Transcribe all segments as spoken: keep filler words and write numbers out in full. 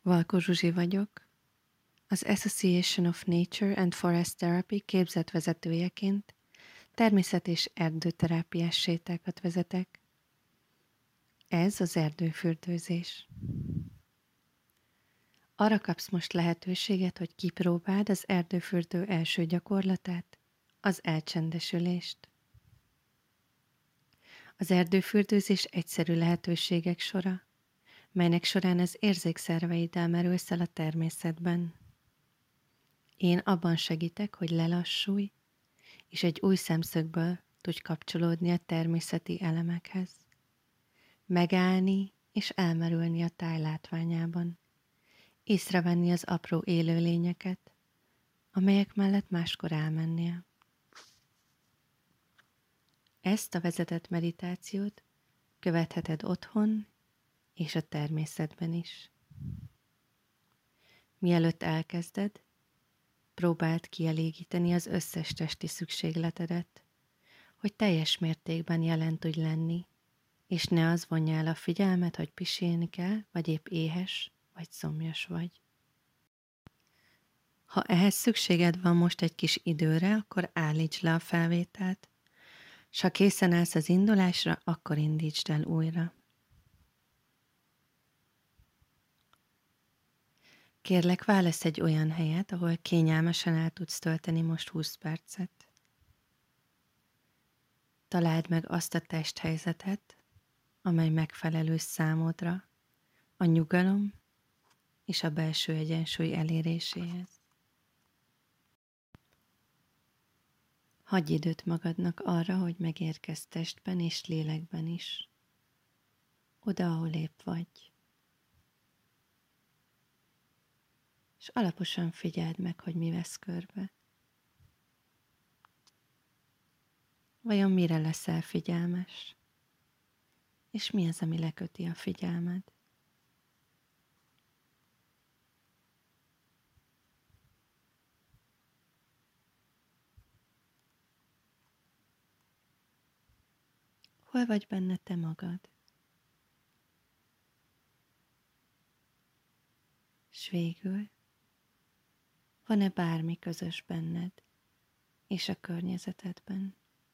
Valkó Zsuzsi vagyok, az Association of Nature and Forest Therapy képzetvezetőjeként természet- és erdőterápiás sétákat vezetek. Ez az erdőfürdőzés. Arra kapsz most lehetőséget, hogy kipróbáld az erdőfürdő első gyakorlatát, az elcsendesülést. Az erdőfürdőzés egyszerű lehetőségek sora, melynek során az érzékszerveiddel merülsz el a természetben. Én abban segítek, hogy lelassulj, és egy új szemszögből tudj kapcsolódni a természeti elemekhez. Megállni és elmerülni a táj látványában. Észrevenni az apró élőlényeket, amelyek mellett máskor elmennél. Ezt a vezetett meditációt követheted otthon és a természetben is. Mielőtt elkezded, próbáld kielégíteni az összes testi szükségletedet, hogy teljes mértékben jelen tudj lenni, és ne az vonja el a figyelmet, hogy pisilni kell, vagy épp éhes, vagy szomjas vagy. Ha ehhez szükséged van most egy kis időre, akkor állítsd le a felvételt, s ha készen állsz az indulásra, akkor indítsd el újra. Kérlek, válasz egy olyan helyet, ahol kényelmesen el tudsz tölteni most húsz percet. Találd meg azt a testhelyzetet, amely megfelelő számodra, a nyugalom és a belső egyensúly eléréséhez. Hagyj időt magadnak arra, hogy megérkezz testben és lélekben is, oda, ahol épp vagy. És alaposan figyeld meg, hogy mi vesz körbe. Vajon mire leszel figyelmes? És mi az, ami leköti a figyelmed? Hol vagy benne te magad? S végül, van-e bármi közös benned és a környezetedben?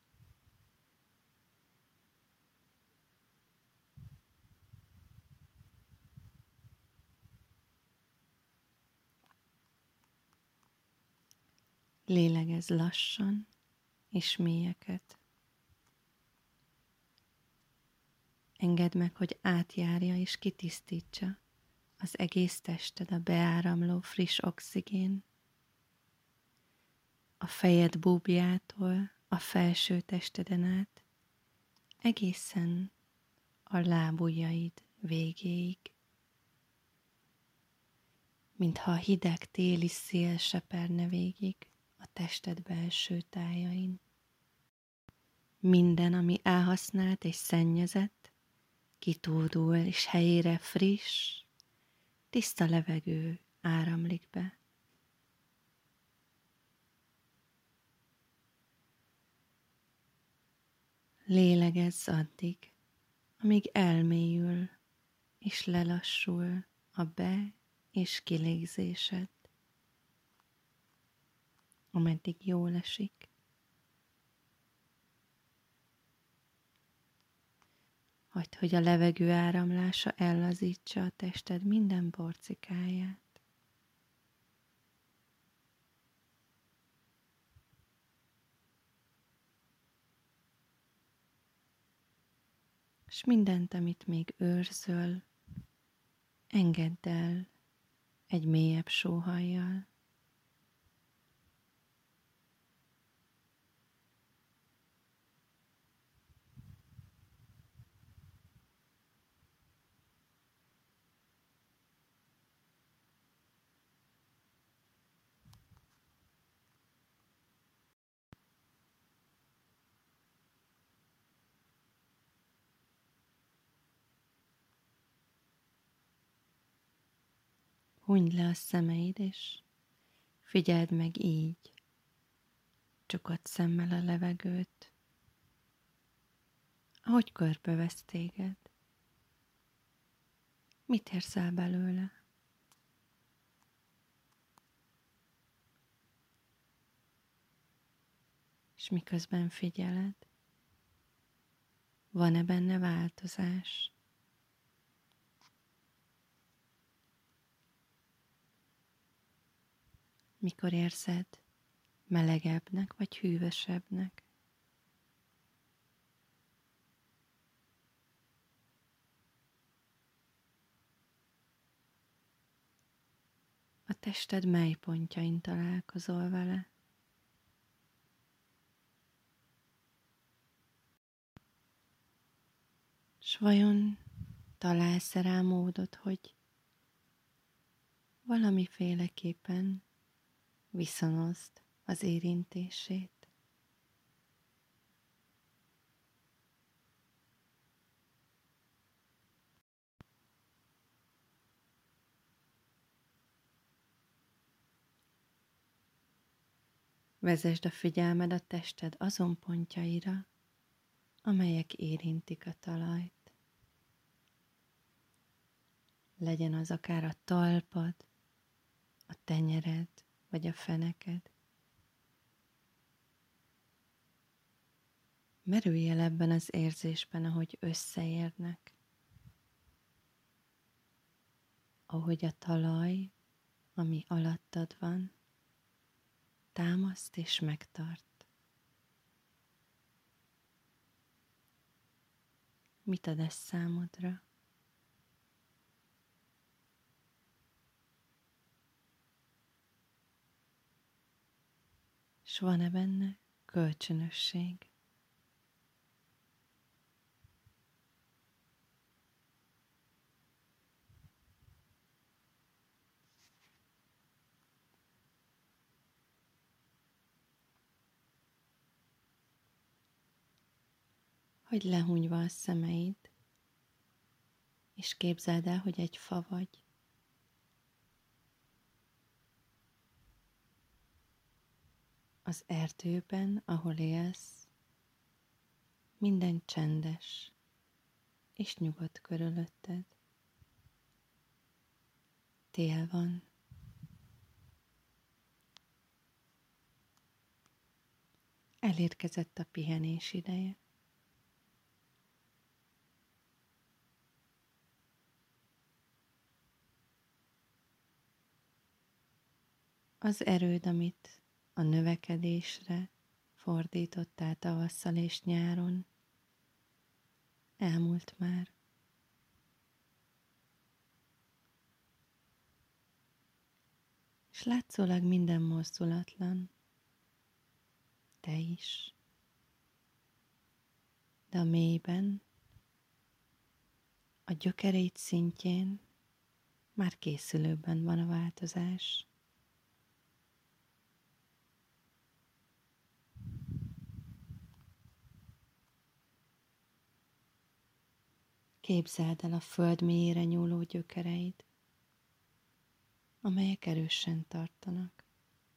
Lélegezz lassan és mélyeket. Engedd meg, hogy átjárja és kitisztítsa az egész tested a beáramló friss oxigén. A fejed búbjától a felső testeden át, egészen a lábujjaid végéig. Mintha a hideg téli szél seperne végig a tested belső tájain. Minden, ami elhasznált és szennyezett, kitódul, és helyére friss, tiszta levegő áramlik be. Lélegezz addig, amíg elmélyül és lelassul a be- és kilégzésed, ameddig jól esik. Hagyd, hogy a levegő áramlása ellazítsa a tested minden porcikáját. És mindent, amit még őrzöl, engedd el egy mélyebb sóhajjal. Hunyd le a szemeid, és figyeld meg így, csukott szemmel a levegőt, ahogy körbevesz téged. Mit érzel belőle? és miközben figyeled, van-e benne változás? Mikor érzed melegebbnek vagy hűvösebbnek? A tested mely pontjain találkozol vele? S vajon találsz rá módot, hogy valamiféleképpen viszonozd az érintését? Vezesd a figyelmed a tested azon pontjaira, amelyek érintik a talajt. Legyen az akár a talpad, a tenyered vagy a feneked. Merülj el ebben az érzésben, ahogy összeérnek, ahogy a talaj, ami alattad van, támaszt és megtart. Mit ad ez számodra? S van-e benne kölcsönösség? Hogy lehunyva a szemeid, és képzeld el, hogy egy fa vagy. Az erdőben, ahol élsz, minden csendes és nyugodt körülötted. Tél van. Elérkezett a pihenés ideje. Az erőd, amit a növekedésre fordítottál tavasszal és nyáron, elmúlt már. És látszólag minden mozdulatlan, te is, de a mélyben, a gyökereid szintjén már készülőben van a változás. Képzeld el a föld mélyére nyúló gyökereid, amelyek erősen tartanak.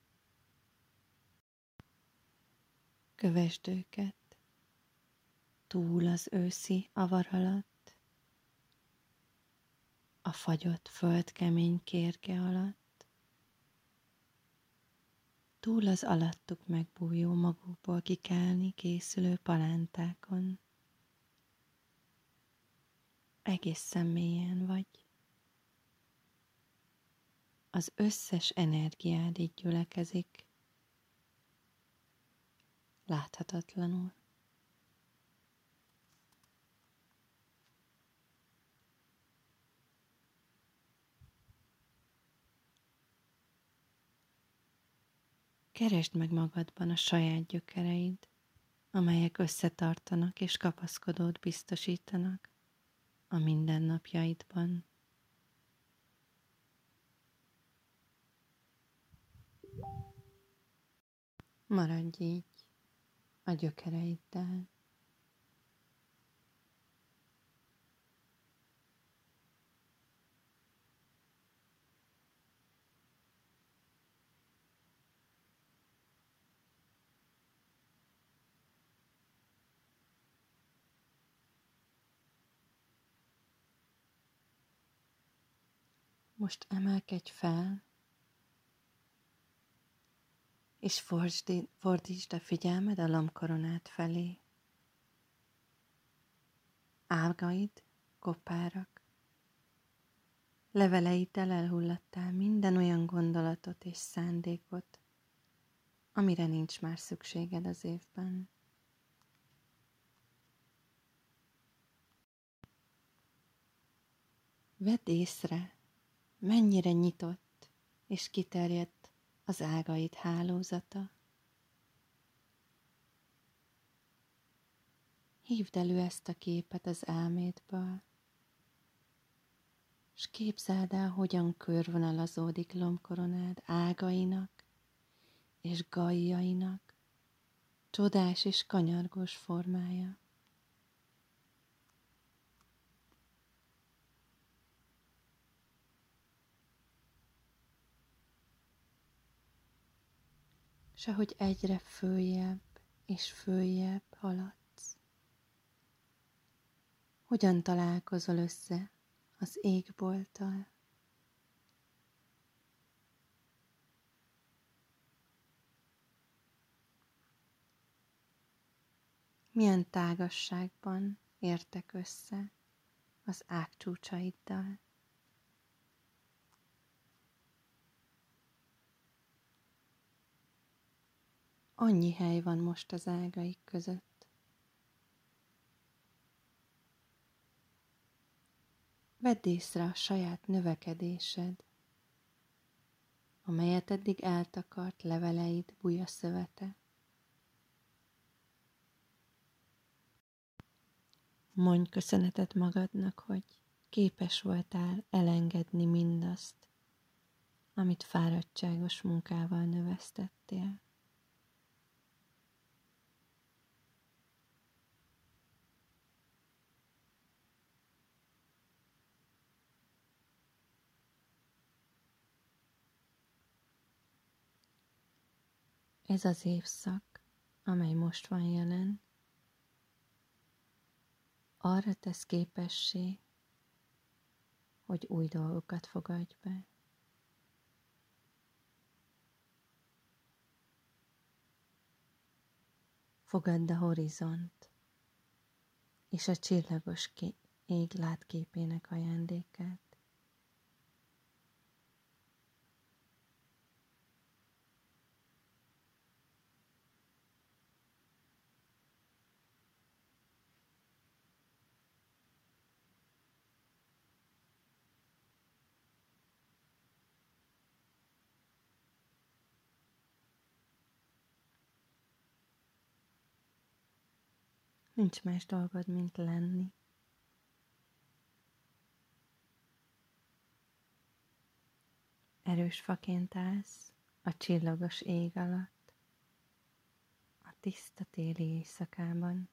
Kövesd őket túl az őszi avar alatt, a fagyott föld kemény kérge alatt, túl az alattuk megbújó magukból kikelni készülő palántákon. Egészen mélyen vagy. Az összes energiád így gyülekezik, láthatatlanul. Keresd meg magadban a saját gyökereid, amelyek összetartanak és kapaszkodót biztosítanak a mindennapjaidban. Maradj így a gyökereiddel. Most emelkedj fel, és fordítsd a figyelmed a lombkoronát felé. Ágaid kopárak, leveleiddel elhulladtál minden olyan gondolatot és szándékot, amire nincs már szükséged az évben. Vedd észre, mennyire nyitott és kiterjedt az ágaid hálózata. Hívd elő ezt a képet az álmédból, s képzeld el, hogyan körvonalazódik lombkoronád ágainak és gajjainak csodás és kanyargós formája. S ahogy egyre följebb és följebb haladsz, hogyan találkozol össze az égbolttal. Milyen tágasságban értek össze az ágcsúcsaiddal. Annyi hely van most az ágaik között. Vedd észre a saját növekedésed, amelyet eddig eltakart leveleid bujaszövete. Mondj köszönetet magadnak, hogy képes voltál elengedni mindazt, amit fáradtságos munkával növesztettél. Ez az évszak, amely most van jelen, arra tesz képessé, hogy új dolgokat fogadj be. Fogadd a horizont és a csillagos ég látképének ajándékát. Nincs más dolgod, mint lenni. Erős faként állsz a csillagos ég alatt, a tiszta téli éjszakában.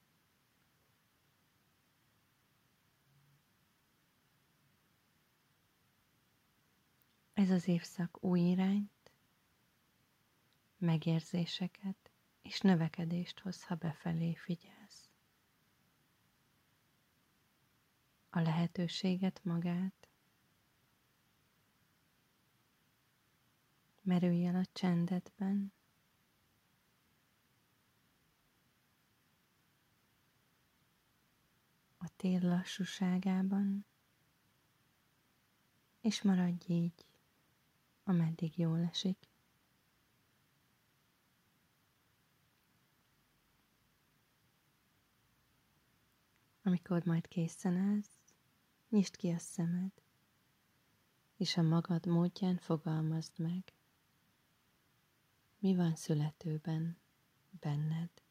Ez az évszak új irányt, megérzéseket és növekedést hoz, ha befelé figyelsz. A lehetőséget magát, merülj el a csendedben, a tél lassúságában, és maradj így, ameddig jól esik. Amikor majd készen állsz, nyisd ki a szemed, és a magad módján fogalmazd meg, mi van születőben benned.